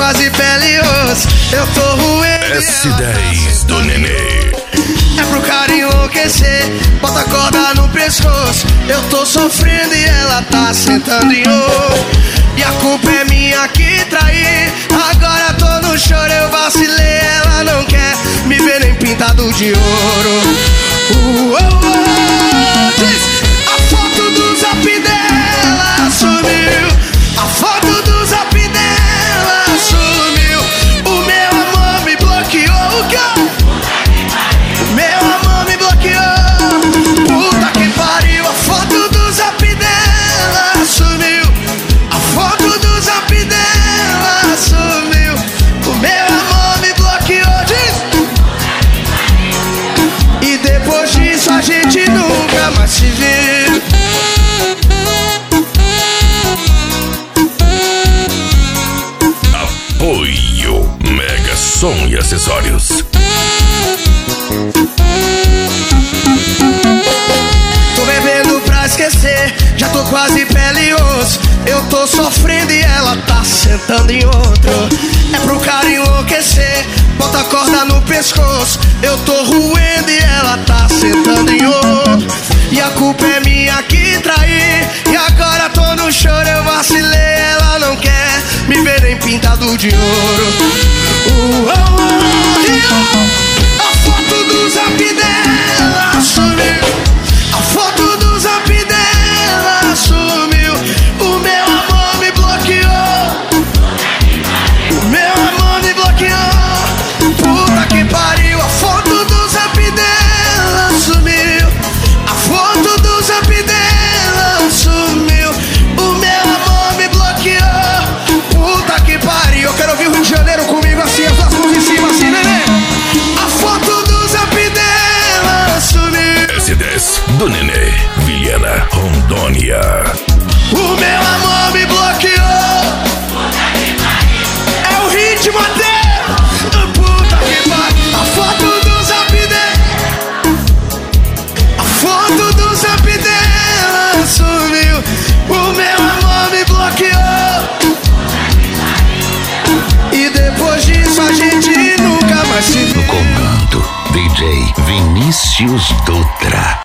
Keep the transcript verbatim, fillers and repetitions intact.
quase pele e osso. Eu tô roendo. S dez do Nenê. É pro cara enlouquecer, bota a corda no pescoço. Eu tô sofrendo e ela tá sentando em ouro. E a culpa é minha que traí. Agora tô no choro, eu vacilei. Ela não quer me ver nem pintado de ouro. uh, uh, uh, diz, a foto do zap dela sumiu. A foto do zap dela sumiu. O meu amor me bloqueou. O que? Meu amor me bloqueou. Puta que pariu. A foto do zap dela sumiu. A foto do zap dela sumiu. O meu amor me bloqueou. Diz. E depois disso a gente nunca mais se viu. Apoio Mega Som e Acessórios. Tô bebendo pra esquecer, já tô quase pele e osso. Eu tô sofrendo e ela tá sentando em outro. É pro cara enlouquecer, bota a corda no pescoço. Eu tô roendo e ela tá sentando em outro. E a culpa é minha que traí. E agora tô no choro, eu vacilei. Ela não quer me ver nem pintado de ouro. uh, uh, uh, uh. A foto do zap dela sumiu. A foto do zap dela sumiu. O meu amor me bloqueou. O meu amor me bloqueou. Puta que pariu. A foto do zap dela sumiu. A foto do zap dela sumiu. O meu amor me bloqueou. Puta que pariu. Eu quero ouvir o Rio de Janeiro comigo assim, as duas mãos em cima assim, neném. A foto do zap dela sumiu. S dez do Nenê, Vilhena, Rondônia. O meu amor me bloqueou. É o ritmo até. Puta que pariu. A foto do zap dela. A foto do zap dela sumiu. O meu amor me bloqueou. E depois disso a gente nunca mais se viu. No comando, D J Vinícius Dutra.